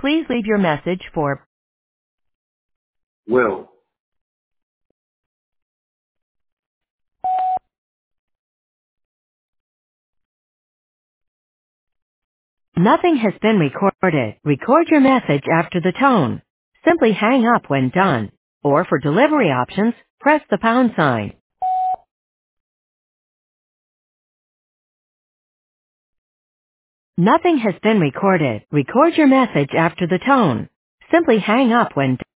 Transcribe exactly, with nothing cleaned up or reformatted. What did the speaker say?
Please leave your message for Will. Nothing has been recorded. Record your message after the tone. Simply hang up when done. Or for delivery options, press the pound sign. Nothing has been recorded. Record your message after the tone. Simply hang up when done.